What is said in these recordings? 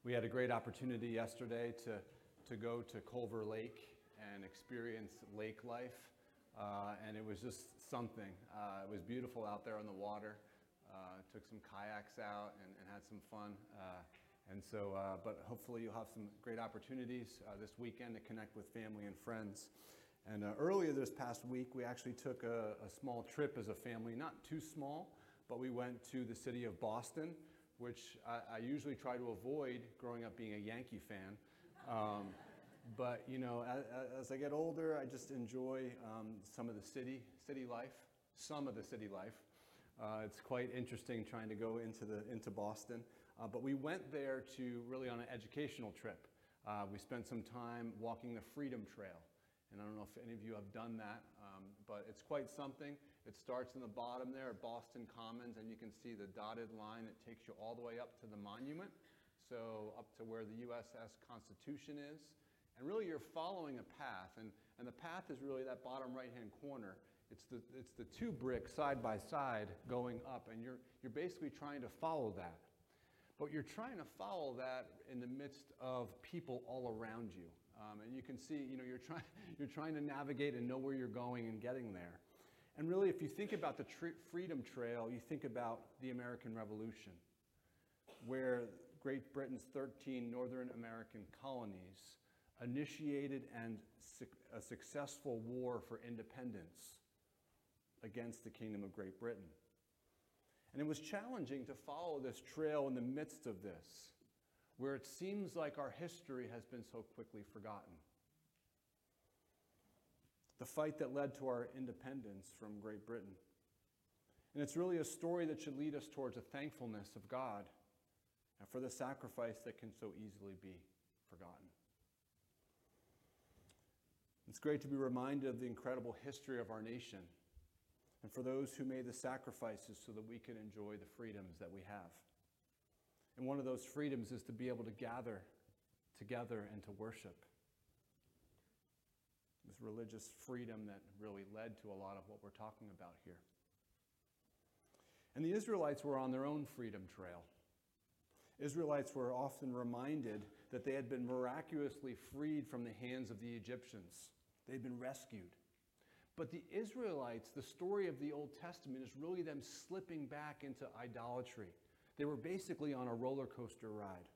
We had a great opportunity yesterday to go to Culver Lake and experience lake life, and it was just something. It was beautiful out there on the water. Took some kayaks out and had some fun. But hopefully you'll have some great opportunities this weekend to connect with family and friends. And earlier this past week, we actually took a small trip as a family, not too small, but we went to the city of Boston, which I usually try to avoid growing up being a Yankee fan. But you know, as I get older, I just enjoy some of the city life. It's quite interesting trying to go into Boston. But we went there to really on an educational trip. We spent some time walking the Freedom Trail. And I don't know if any of you have done that, but it's quite something. It starts in the bottom there at Boston Commons, and you can see the dotted line that takes you all the way up to the monument, so up to where the USS Constitution is. And really you're following a path, and the path is really that bottom right-hand corner. It's the two bricks side by side going up, and you're basically trying to follow that. But you're trying to follow that in the midst of people all around you. And you can see, you know, you're trying to navigate and know where you're going and getting there. And really, if you think about the Freedom Trail, you think about the American Revolution, where Great Britain's 13 Northern American colonies initiated a successful war for independence against the Kingdom of Great Britain. And it was challenging to follow this trail in the midst of this, where it seems like our history has been so quickly forgotten. The fight that led to our independence from Great Britain. And it's really a story that should lead us towards a thankfulness of God and for the sacrifice that can so easily be forgotten. It's great to be reminded of the incredible history of our nation and for those who made the sacrifices so that we can enjoy the freedoms that we have. And one of those freedoms is to be able to gather together and to worship. This religious freedom that really led to a lot of what we're talking about here. And the Israelites were on their own freedom trail. Israelites were often reminded that they had been miraculously freed from the hands of the Egyptians. They'd been rescued. But the Israelites, the story of the Old Testament is really them slipping back into idolatry. They were basically on a roller coaster ride.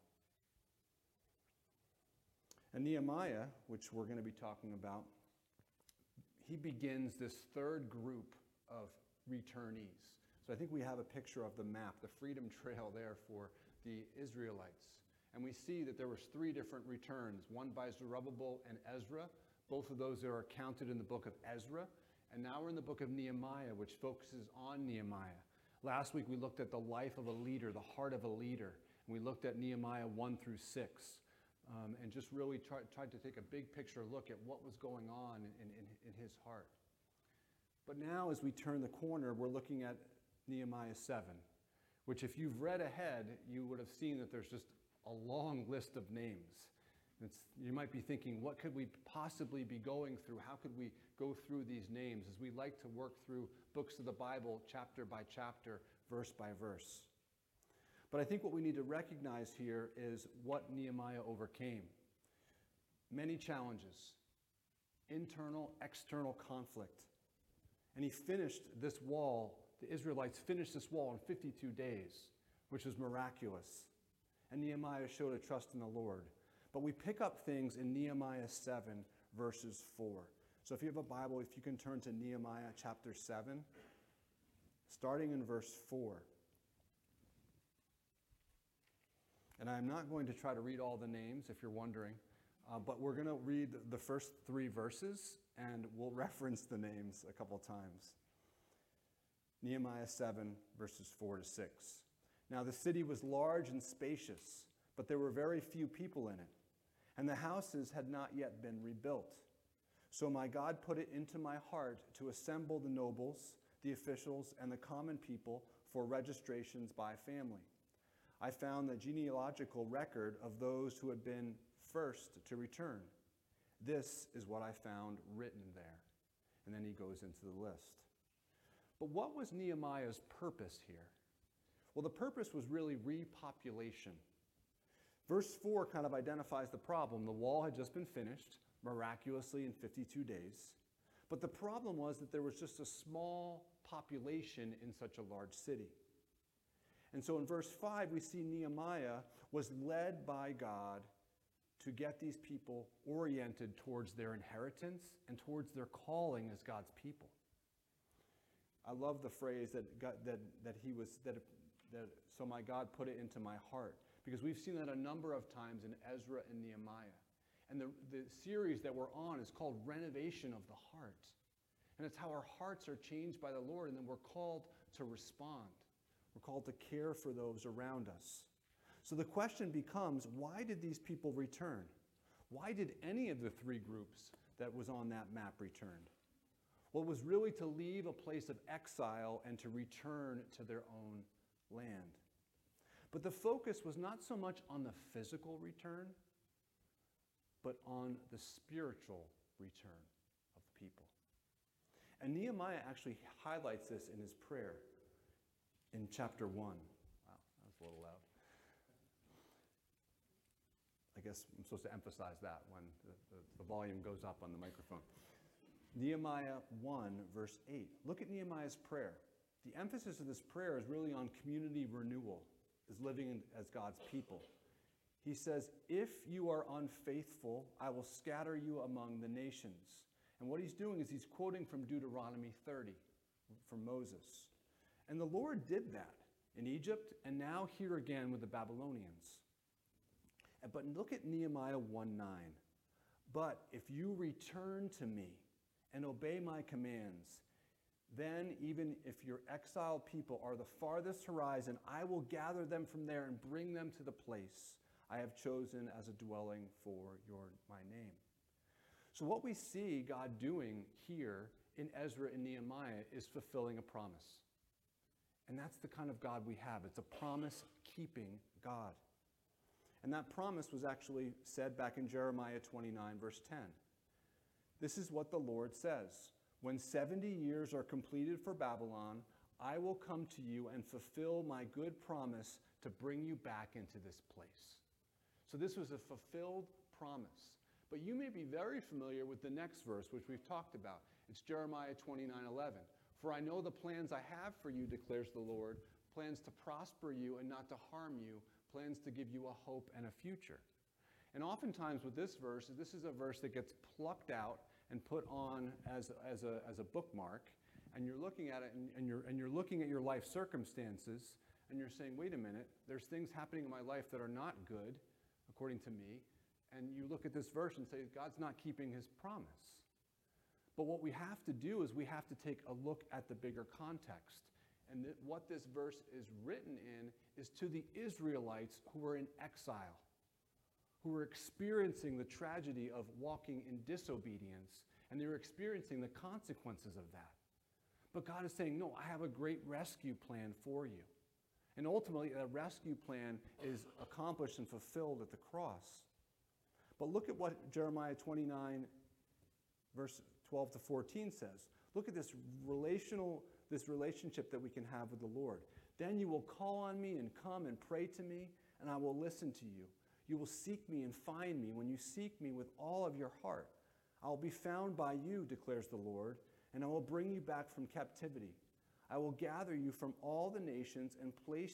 And Nehemiah, which we're going to be talking about, he begins this third group of returnees. So I think we have a picture of the map, the Freedom Trail there for the Israelites. And we see that there was 3 different returns, one by Zerubbabel and Ezra. Both of those are counted in the book of Ezra. And now we're in the book of Nehemiah, which focuses on Nehemiah. Last week we looked at the life of a leader, the heart of a leader. And we looked at Nehemiah 1 through 6. And just really tried to take a big picture look at what was going on in his heart. But now as we turn the corner, we're looking at Nehemiah 7, which if you've read ahead, you would have seen that there's just a long list of names. You might be thinking, what could we possibly be going through? How could we go through these names as we like to work through books of the Bible chapter by chapter, verse by verse? But I think what we need to recognize here is what Nehemiah overcame. Many challenges, internal, external conflict. And he finished this wall, the Israelites finished this wall in 52 days, which was miraculous. And Nehemiah showed a trust in the Lord. But we pick up things in Nehemiah 7, verses 4. So if you have a Bible, if you can turn to Nehemiah chapter 7, starting in verse 4. And I'm not going to try to read all the names, if you're wondering, but we're going to read the first 3 verses, and we'll reference the names a couple times. Nehemiah 7, verses 4 to 6. Now the city was large and spacious, but there were very few people in it, and the houses had not yet been rebuilt. So my God put it into my heart to assemble the nobles, the officials, and the common people for registrations by family. I found the genealogical record of those who had been first to return. This is what I found written there. And then he goes into the list. But what was Nehemiah's purpose here? Well, the purpose was really repopulation. Verse 4 kind of identifies the problem. The wall had just been finished miraculously in 52 days. But the problem was that there was just a small population in such a large city. And so in verse 5, we see Nehemiah was led by God to get these people oriented towards their inheritance and towards their calling as God's people. I love the phrase so my God put it into my heart, because we've seen that a number of times in Ezra and Nehemiah. And the series that we're on is called Renovation of the Heart. And it's how our hearts are changed by the Lord, and then we're called to respond. We're called to care for those around us. So the question becomes, why did these people return? Why did any of the three groups that was on that map return? Well, it was really to leave a place of exile and to return to their own land. But the focus was not so much on the physical return, but on the spiritual return of the people. And Nehemiah actually highlights this in his prayer in chapter 1. Wow, that was a little loud. I guess I'm supposed to emphasize that when the volume goes up on the microphone. Nehemiah 1, verse 8. Look at Nehemiah's prayer. The emphasis of this prayer is really on community renewal, is living as God's people. He says, if you are unfaithful, I will scatter you among the nations. And what he's doing is he's quoting from Deuteronomy 30, from Moses. And the Lord did that in Egypt, and now here again with the Babylonians. But look at Nehemiah 1:9. But if you return to me and obey my commands, then even if your exiled people are the farthest horizon, I will gather them from there and bring them to the place I have chosen as a dwelling for my name. So what we see God doing here in Ezra and Nehemiah is fulfilling a promise. And that's the kind of God we have. It's a promise-keeping God. And that promise was actually said back in Jeremiah 29, verse 10. This is what the Lord says. When 70 years are completed for Babylon, I will come to you and fulfill my good promise to bring you back into this place. So this was a fulfilled promise. But you may be very familiar with the next verse, which we've talked about. It's Jeremiah 29:11. For I know the plans I have for you, declares the Lord, plans to prosper you and not to harm you, plans to give you a hope and a future. And oftentimes with this verse is a verse that gets plucked out and put on as a bookmark, and you're looking at it and you're looking at your life circumstances, and you're saying, wait a minute, there's things happening in my life that are not good, according to me, and you look at this verse and say, God's not keeping his promise. But what we have to do is we have to take a look at the bigger context. And what this verse is written in is to the Israelites who were in exile, who were experiencing the tragedy of walking in disobedience, and they were experiencing the consequences of that. But God is saying, no, I have a great rescue plan for you. And ultimately, that rescue plan is accomplished and fulfilled at the cross. But look at what Jeremiah 29, verse 12 to 14 says. Look at this relationship that we can have with the Lord. Then you will call on me and come and pray to me, and I will listen to you. You will seek me and find me when you seek me with all of your heart. I will be found by you, declares the Lord, and I will bring you back from captivity. I will gather you from all the nations and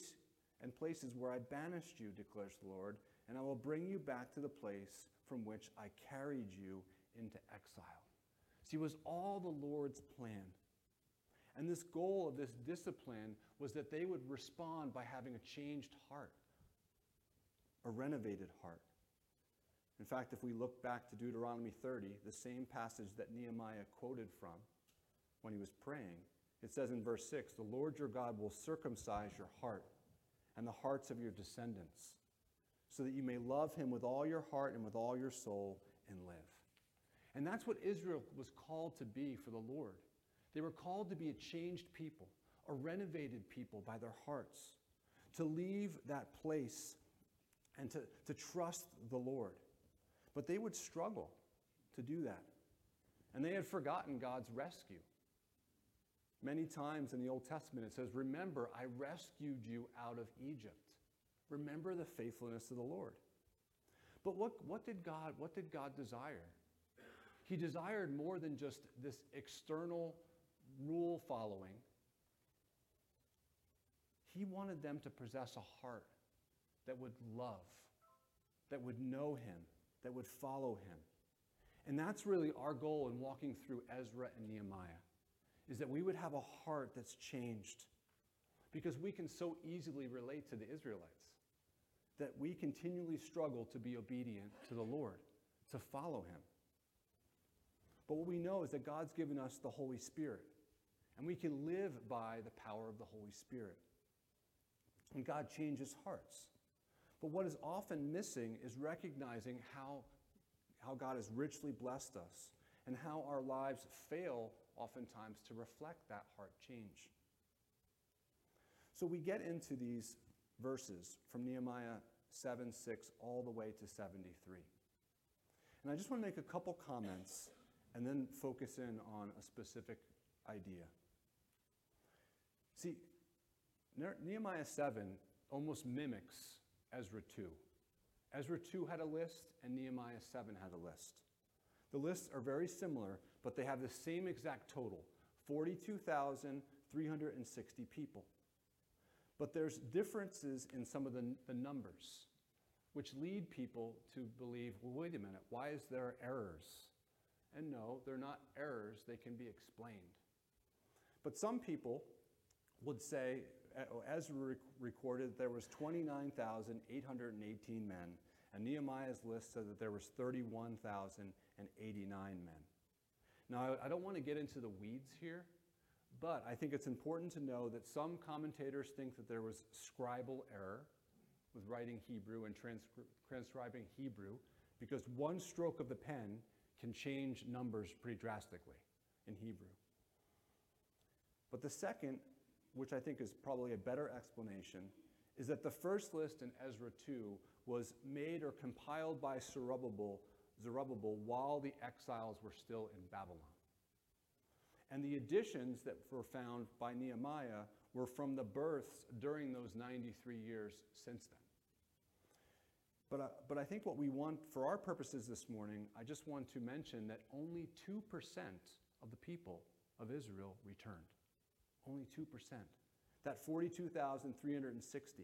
places where I banished you, declares the Lord, and I will bring you back to the place from which I carried you into exile. See, it was all the Lord's plan. And this goal of this discipline was that they would respond by having a changed heart, a renovated heart. In fact, if we look back to Deuteronomy 30, the same passage that Nehemiah quoted from when he was praying, it says in verse 6, the Lord your God will circumcise your heart and the hearts of your descendants, so that you may love him with all your heart and with all your soul and live. And that's what Israel was called to be for the Lord. They were called to be a changed people, a renovated people by their hearts, to leave that place and to trust the Lord. But they would struggle to do that. And they had forgotten God's rescue. Many times in the Old Testament it says, remember, I rescued you out of Egypt. Remember the faithfulness of the Lord. But what did God desire? He desired more than just this external rule following. He wanted them to possess a heart that would love, that would know him, that would follow him. And that's really our goal in walking through Ezra and Nehemiah, is that we would have a heart that's changed. Because we can so easily relate to the Israelites, that we continually struggle to be obedient to the Lord, to follow him. But what we know is that God's given us the Holy Spirit, and we can live by the power of the Holy Spirit. And God changes hearts. But what is often missing is recognizing how God has richly blessed us and how our lives fail oftentimes to reflect that heart change. So we get into these verses from Nehemiah 7:6 all the way to 73. And I just want to make a couple comments and then focus in on a specific idea. See, Nehemiah 7 almost mimics Ezra 2. Ezra 2 had a list, and Nehemiah 7 had a list. The lists are very similar, but they have the same exact total, 42,360 people. But there's differences in some of the numbers, which lead people to believe, well, wait a minute, why is there errors? And no, they're not errors, they can be explained. But some people would say, Ezra recorded there was 29,818 men, and Nehemiah's list said that there was 31,089 men. Now, I don't want to get into the weeds here, but I think it's important to know that some commentators think that there was scribal error with writing Hebrew and transcribing Hebrew, because one stroke of the pen can change numbers pretty drastically in Hebrew. But the second, which I think is probably a better explanation, is that the first list in Ezra 2 was made or compiled by Zerubbabel while the exiles were still in Babylon. And the additions that were found by Nehemiah were from the births during those 93 years since then. But I think what we want, for our purposes this morning, I just want to mention that only 2% of the people of Israel returned. Only 2%. That 42,360.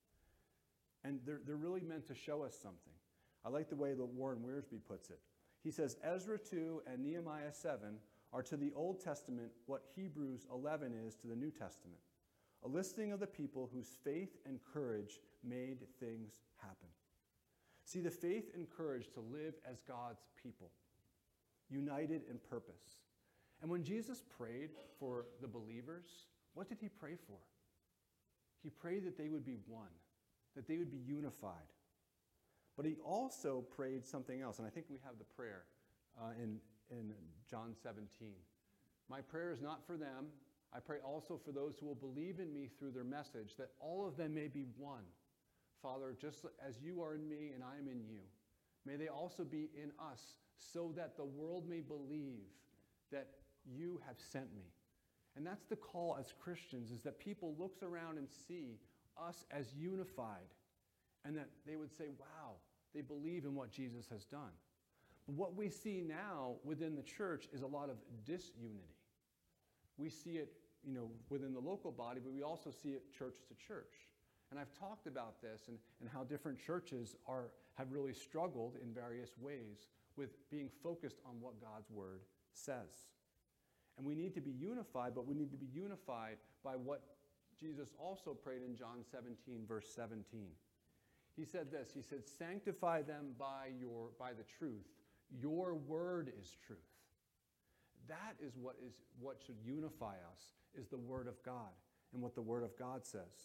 And they're really meant to show us something. I like the way that Warren Wiersbe puts it. He says, Ezra 2 and Nehemiah 7 are to the Old Testament what Hebrews 11 is to the New Testament. A listing of the people whose faith and courage made things happen. See, the faith and courage to live as God's people, united in purpose. And when Jesus prayed for the believers, what did he pray for? He prayed that they would be one, that they would be unified. But he also prayed something else, and I think we have the prayer in John 17. My prayer is not for them. I pray also for those who will believe in me through their message, that all of them may be one. Father, just as you are in me and I am in you, may they also be in us, so that the world may believe that you have sent me. And that's the call as Christians, is that people look around and see us as unified, and that they would say, wow, they believe in what Jesus has done. But what we see now within the church is a lot of disunity. We see it, within the local body, but we also see it church to church. And I've talked about this and how different churches have really struggled in various ways with being focused on what God's word says. And we need to be unified, but we need to be unified by what Jesus also prayed in John 17, verse 17. He said this, he said, sanctify them by the truth. Your word is truth. That is what should unify us, is the word of God and what the word of God says.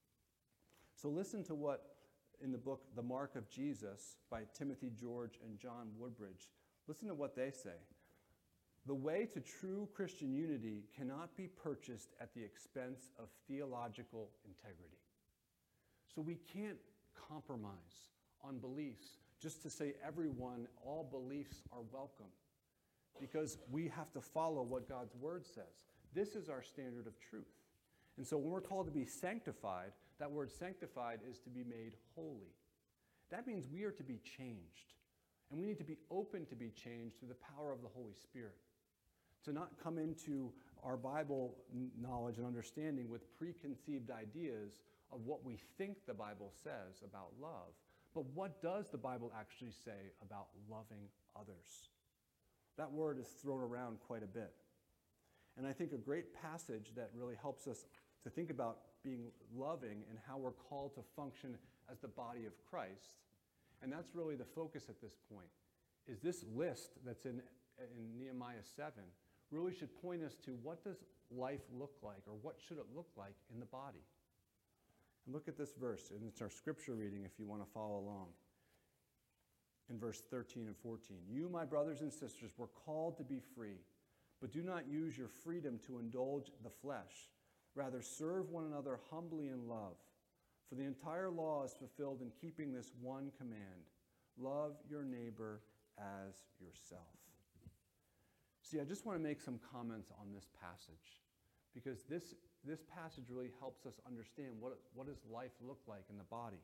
So listen to what in the book, The Mark of Jesus, by Timothy George and John Woodbridge, listen to what they say. The way to true Christian unity cannot be purchased at the expense of theological integrity. So we can't compromise on beliefs just to say all beliefs are welcome, because we have to follow what God's word says. This is our standard of truth. And so when we're called to be sanctified, that word sanctified is to be made holy. That means we are to be changed. And we need to be open to be changed through the power of the Holy Spirit. To not come into our Bible knowledge and understanding with preconceived ideas of what we think the Bible says about love, but what does the Bible actually say about loving others? That word is thrown around quite a bit. And I think a great passage that really helps us to think about being loving and how we're called to function as the body of Christ, and that's really the focus at this point, is this list that's in Nehemiah 7 really should point us to what does life look like, or what should it look like in the body. And look at this verse, and it's our scripture reading if you want to follow along. In verse 13 and 14, "You, my brothers and sisters, were called to be free, but do not use your freedom to indulge the flesh. Rather, serve one another humbly in love. For the entire law is fulfilled in keeping this one command: love your neighbor as yourself." See, I just want to make some comments on this passage, because this passage really helps us understand what does life look like in the body.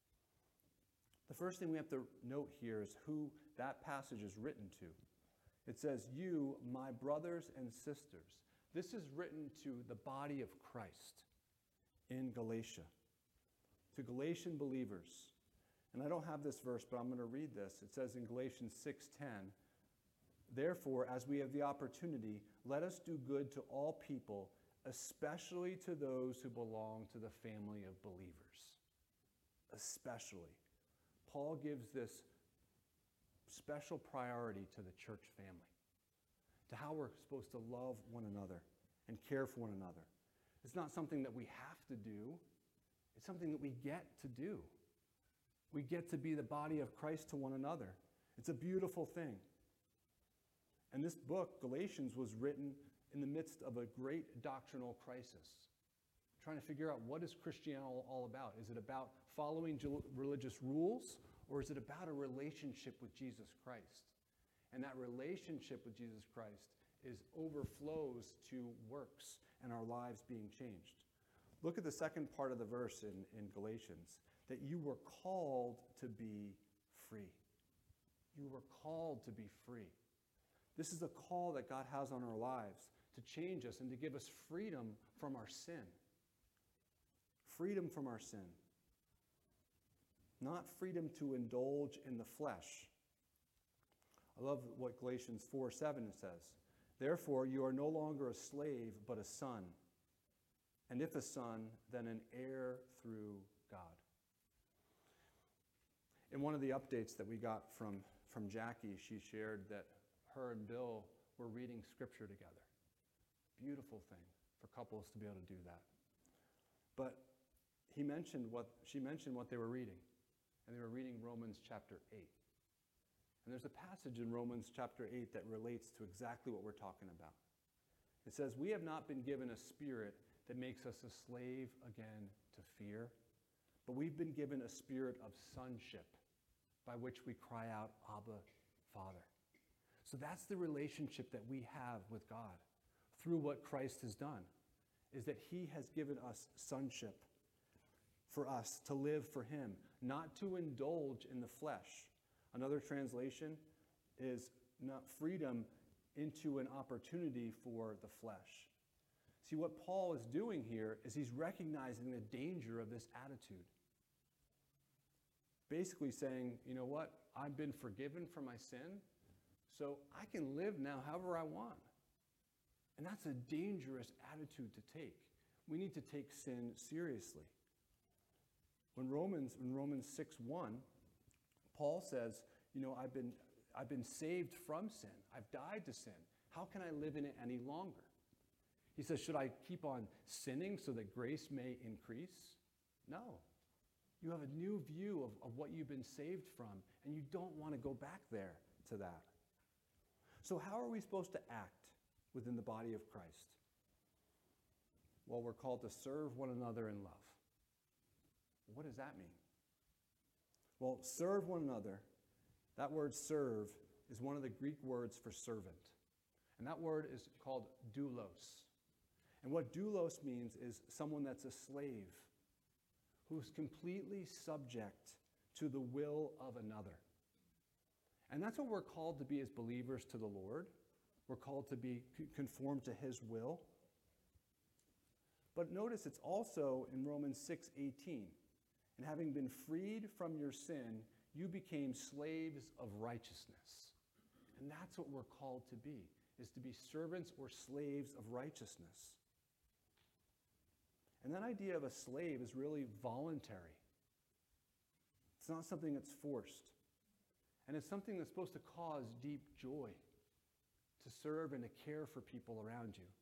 The first thing we have to note here is who that passage is written to. It says, "You, my brothers and sisters." This is written to the body of Christ in Galatia, to Galatian believers. And I don't have this verse, but I'm going to read this. It says in Galatians 6:10, "Therefore, as we have the opportunity, let us do good to all people, especially to those who belong to the family of believers." Especially. Paul gives this special priority to the church family, to how we're supposed to love one another and care for one another. It's not something that we have to do. It's something that we get to do. We get to be the body of Christ to one another. It's a beautiful thing. And this book, Galatians, was written in the midst of a great doctrinal crisis, trying to figure out what is Christianity all about. Is it about following religious rules, or is it about a relationship with Jesus Christ? And that relationship with Jesus Christ overflows to works and our lives being changed. Look at the second part of the verse in Galatians, that you were called to be free. You were called to be free. This is a call that God has on our lives to change us and to give us freedom from our sin. Freedom from our sin. Not freedom to indulge in the flesh. I love what Galatians 4:7 says. "Therefore, you are no longer a slave, but a son. And if a son, then an heir through God." In one of the updates that we got from Jackie, she shared that her and Bill were reading scripture together. Beautiful thing for couples to be able to do that. But she mentioned what they were reading. And they were reading Romans chapter 8. And there's a passage in Romans chapter 8 that relates to exactly what we're talking about. It says, "We have not been given a spirit that makes us a slave again to fear, but we've been given a spirit of sonship by which we cry out, 'Abba, Father.'" So that's the relationship that we have with God through what Christ has done, is that he has given us sonship for us to live for him, not to indulge in the flesh. Another translation is not freedom into an opportunity for the flesh. See, what Paul is doing here is he's recognizing the danger of this attitude. Basically saying, you know what? I've been forgiven for my sin, so I can live now however I want. And that's a dangerous attitude to take. We need to take sin seriously. In Romans 6:1, Paul says, I've been saved from sin. I've died to sin. How can I live in it any longer? He says, should I keep on sinning so that grace may increase? No. You have a new view of what you've been saved from, and you don't want to go back there to that. So how are we supposed to act within the body of Christ? Well, we're called to serve one another in love. What does that mean? Well, serve one another. That word serve is one of the Greek words for servant. And that word is called doulos. And what doulos means is someone that's a slave, who's completely subject to the will of another. And that's what we're called to be as believers to the Lord. We're called to be conformed to his will. But notice it's also in Romans 6:18. And having been freed from your sin, you became slaves of righteousness. And that's what we're called to be, is to be servants or slaves of righteousness. And that idea of a slave is really voluntary. It's not something that's forced. And it's something that's supposed to cause deep joy to serve and to care for people around you.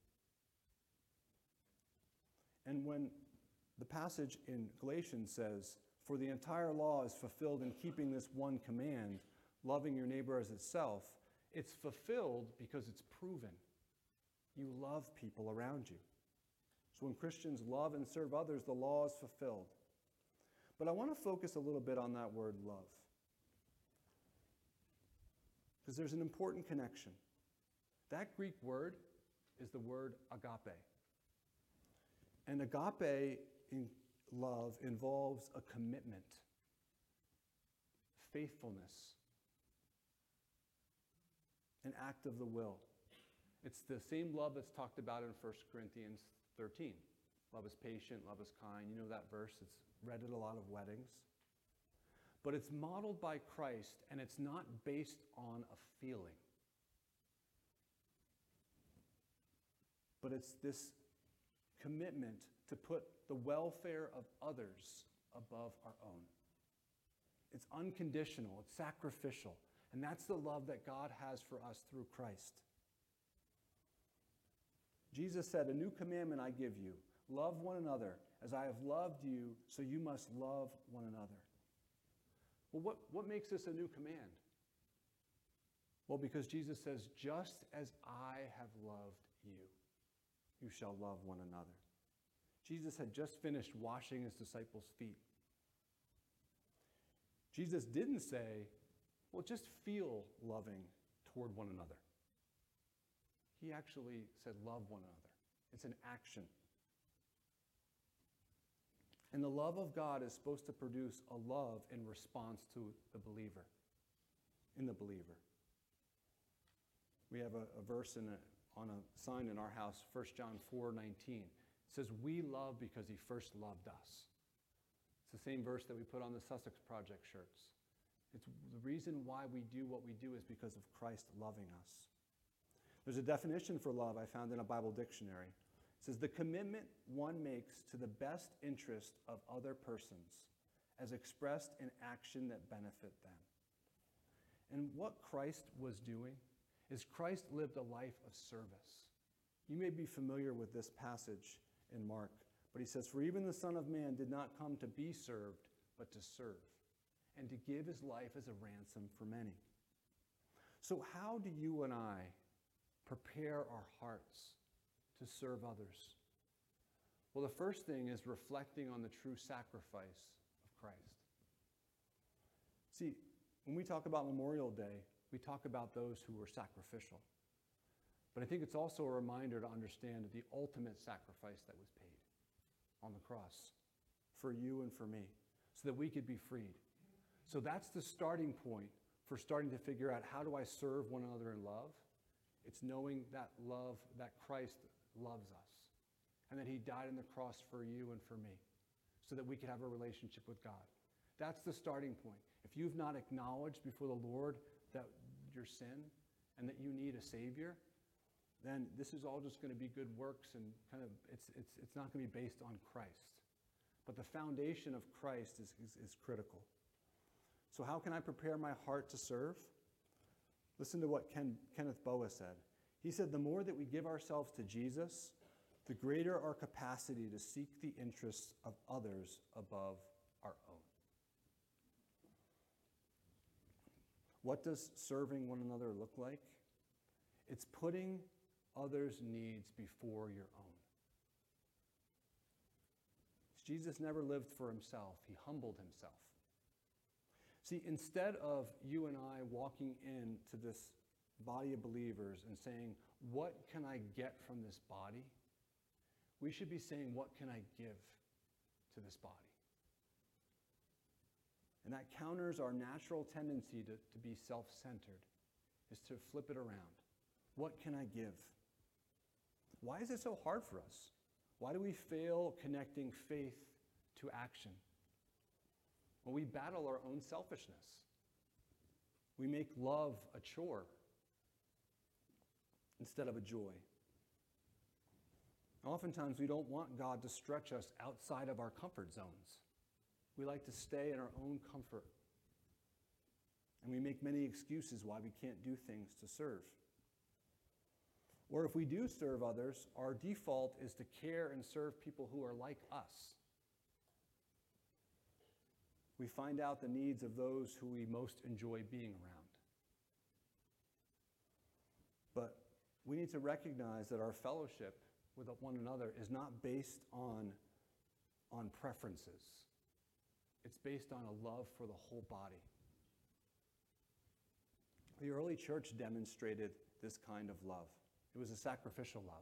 And when the passage in Galatians says, "For the entire law is fulfilled in keeping this one command, loving your neighbor as itself," it's fulfilled because it's proven. You love people around you. So when Christians love and serve others, the law is fulfilled. But I want to focus a little bit on that word love, because there's an important connection. That Greek word is the word agape. And agape in love involves a commitment, faithfulness, an act of the will. It's the same love that's talked about in 1 Corinthians 13. Love is patient, love is kind. You know that verse. It's read at a lot of weddings. But it's modeled by Christ, and it's not based on a feeling. But it's this commitment to put the welfare of others above our own. It's unconditional, it's sacrificial, and that's the love that God has for us through Christ. Jesus said, "A new commandment I give you, love one another. As I have loved you, so you must love one another." Well, what makes this a new command? Well, because Jesus says, "Just as I have loved you, you shall love one another." Jesus had just finished washing his disciples' feet. Jesus didn't say, well, just feel loving toward one another. He actually said, love one another. It's an action. And the love of God is supposed to produce a love in response to the believer, in the believer. We have a verse on a sign in our house, 1 John 4:19. It says, "We love because he first loved us." It's the same verse that we put on the Sussex Project shirts. It's the reason why we do what we do is because of Christ loving us. There's a definition for love I found in a Bible dictionary. It says, "The commitment one makes to the best interest of other persons as expressed in action that benefit them." And what Christ was doing is Christ lived a life of service. You may be familiar with this passage in Mark, but he says, "For even the Son of Man did not come to be served, but to serve, and to give his life as a ransom for many." So how do you and I prepare our hearts to serve others? Well, the first thing is reflecting on the true sacrifice of Christ. See, when we talk about Memorial Day, we talk about those who were sacrificial. But I think it's also a reminder to understand the ultimate sacrifice that was paid on the cross for you and for me, so that we could be freed. So that's the starting point for starting to figure out, how do I serve one another in love? It's knowing that love, that Christ loves us, and that he died on the cross for you and for me, so that we could have a relationship with God. That's the starting point. If you've not acknowledged before the Lord that your sin and that you need a Savior, then this is all just going to be good works, and kind of it's not going to be based on Christ. But the foundation of Christ is critical. So how can I prepare my heart to serve? Listen to what Kenneth Boa said. He said, "The more that we give ourselves to Jesus, the greater our capacity to seek the interests of others above our own." What does serving one another look like? It's putting others' needs before your own. Jesus never lived for himself. He humbled himself. See, instead of you and I walking into this body of believers and saying, what can I get from this body? We should be saying, what can I give to this body? And that counters our natural tendency to be self-centered, is to flip it around. What can I give? Why is it so hard for us? Why do we fail connecting faith to action? Well, we battle our own selfishness. We make love a chore instead of a joy. Oftentimes, we don't want God to stretch us outside of our comfort zones. We like to stay in our own comfort. And we make many excuses why we can't do things to serve. Or if we do serve others, our default is to care and serve people who are like us. We find out the needs of those who we most enjoy being around. But we need to recognize that our fellowship with one another is not based on preferences. It's based on a love for the whole body. The early church demonstrated this kind of love. It was a sacrificial love.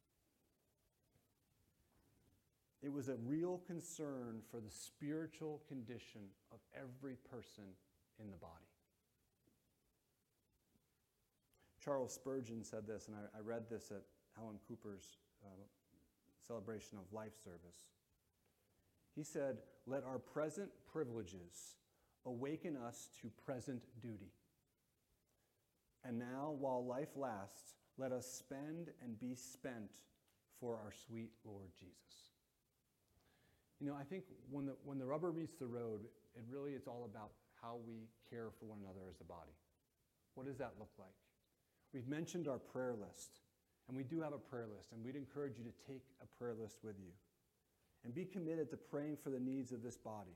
It was a real concern for the spiritual condition of every person in the body. Charles Spurgeon said this, and I read this at Helen Cooper's celebration of life service. He said, "Let our present privileges awaken us to present duty. And now, while life lasts, let us spend and be spent for our sweet Lord Jesus." You know, I think when the rubber meets the road, it's all about how we care for one another as a body. What does that look like? We've mentioned our prayer list, and we do have a prayer list, and we'd encourage you to take a prayer list with you and be committed to praying for the needs of this body.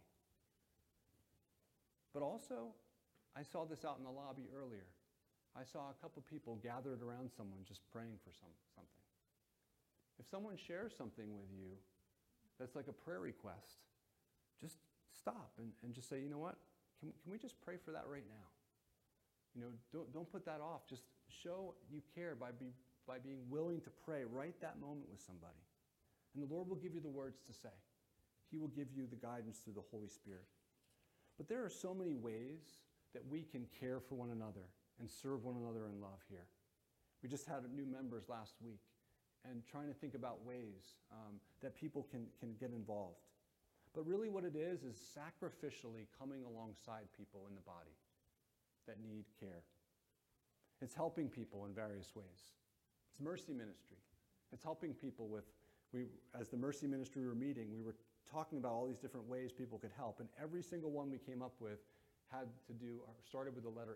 But also, I saw this out in the lobby earlier. I saw a couple people gathered around someone just praying for something. If someone shares something with you that's like a prayer request, just stop and just say, you know what, can we just pray for that right now? You know, don't put that off. Just show you care by being willing to pray right that moment with somebody. And the Lord will give you the words to say. He will give you the guidance through the Holy Spirit. But there are so many ways that we can care for one another and serve one another in love here. We just had new members last week, and trying to think about ways that people can get involved. But really what it is sacrificially coming alongside people in the body that need care. It's helping people in various ways. It's mercy ministry. It's helping people as the mercy ministry were meeting, we were talking about all these different ways people could help, and every single one we came up with started with the letter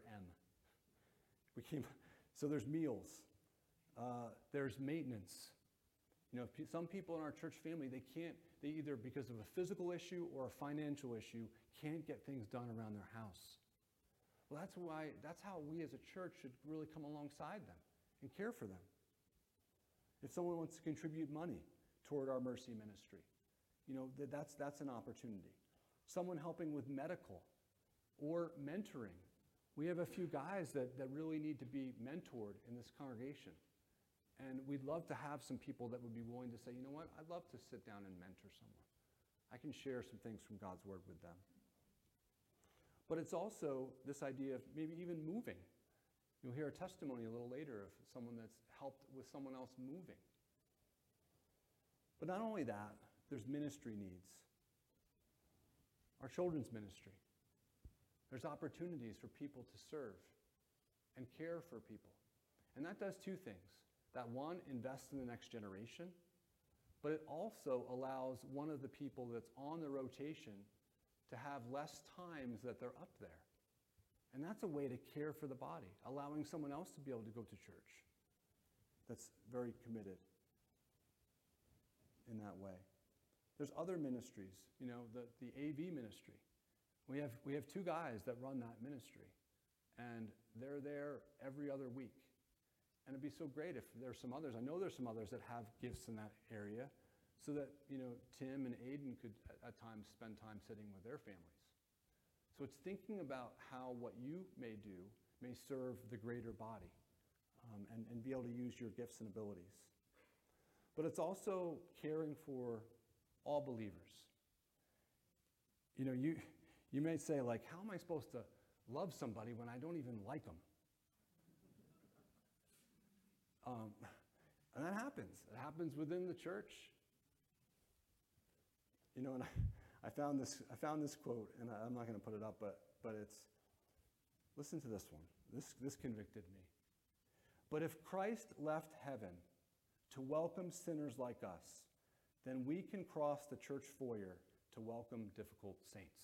M. So there's meals, there's maintenance. You know, some people in our church family, they either because of a physical issue or a financial issue, can't get things done around their house. Well, that's how we as a church should really come alongside them and care for them. If someone wants to contribute money toward our mercy ministry, you know, that's an opportunity. Someone helping with medical or mentoring. We have a few guys that really need to be mentored in this congregation. And we'd love to have some people that would be willing to say, you know what, I'd love to sit down and mentor someone. I can share some things from God's word with them. But it's also this idea of maybe even moving. You'll hear a testimony a little later of someone that's helped with someone else moving. But not only that, there's ministry needs. Our children's ministry. There's opportunities for people to serve and care for people. And that does two things. That one, invests in the next generation, but it also allows one of the people that's on the rotation to have less times that they're up there. And that's a way to care for the body, allowing someone else to be able to go to church that's very committed in that way. There's other ministries, you know, the AV ministry. We have two guys that run that ministry, and they're there every other week. And it'd be so great if there's some others. I know there's some others that have gifts in that area, so that, you know, Tim and Aiden could at times spend time sitting with their families. So it's thinking about how what you may do may serve the greater body, and be able to use your gifts and abilities. But it's also caring for all believers. You know, You may say, like, how am I supposed to love somebody when I don't even like them? And that happens. It happens within the church. You know, and I found this quote, and I'm not going to put it up, but it's, listen to this one. This convicted me. But if Christ left heaven to welcome sinners like us, then we can cross the church foyer to welcome difficult saints.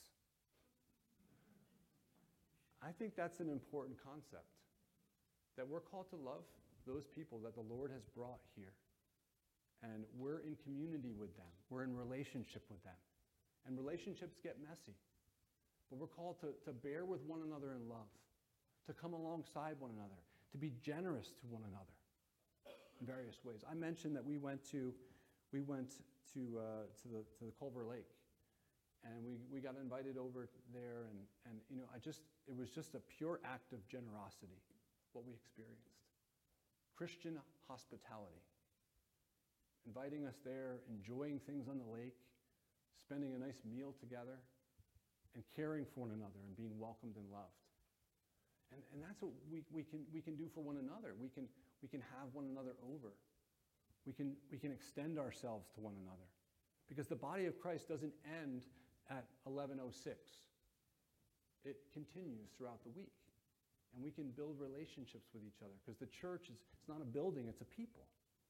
I think that's an important concept, that we're called to love those people that the Lord has brought here. And we're in community with them. We're in relationship with them. And relationships get messy. But we're called to bear with one another in love, to come alongside one another, to be generous to one another in various ways. I mentioned that we went to the Culver Lake, and we got invited over there, and you know, it was just a pure act of generosity, what we experienced. Christian hospitality. Inviting us there, enjoying things on the lake, spending a nice meal together, and caring for one another and being welcomed and loved. And that's what we can do for one another. We can have one another over. We can extend ourselves to one another. Because the body of Christ doesn't end at 11:06. It continues throughout the week. And we can build relationships with each other. Because the church it's not a building, it's a people.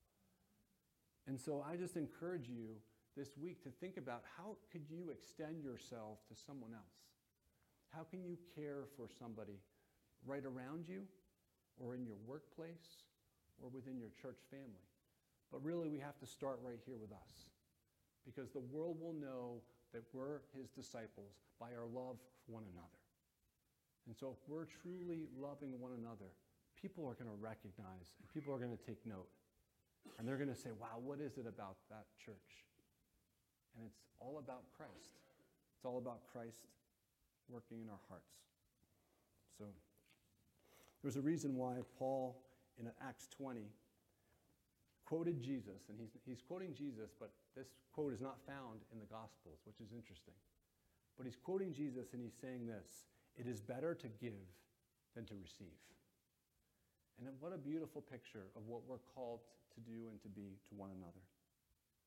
And so I just encourage you this week to think about, how could you extend yourself to someone else? How can you care for somebody right around you, or in your workplace, or within your church family? But really, we have to start right here with us, because the world will know that we're his disciples by our love for one another. And so if we're truly loving one another, people are going to recognize, and people are going to take note. And they're going to say, wow, what is it about that church? And it's all about Christ. It's all about Christ working in our hearts. So there's a reason why Paul, in Acts 20, quoted Jesus. And he's quoting Jesus, but this quote is not found in the Gospels, which is interesting. But he's quoting Jesus, and he's saying this: it is better to give than to receive. And what a beautiful picture of what we're called to do and to be to one another.